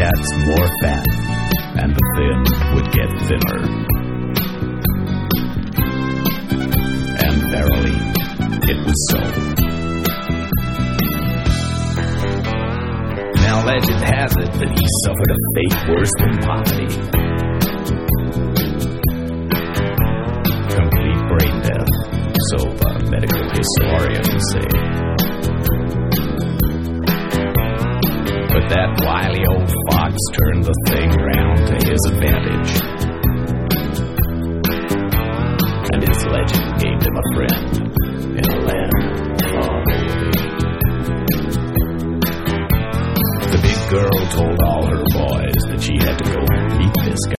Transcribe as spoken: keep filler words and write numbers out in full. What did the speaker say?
fats more fat, and the thin would get thinner. And verily, it was so. Now legend has it that he suffered a fate worse than poverty. Complete brain death, so the medical historians say. But that wily old fox turned the thing round to his advantage. And his legend gave him a friend in a land far away. The big girl told all her boys that she had to go meet this guy.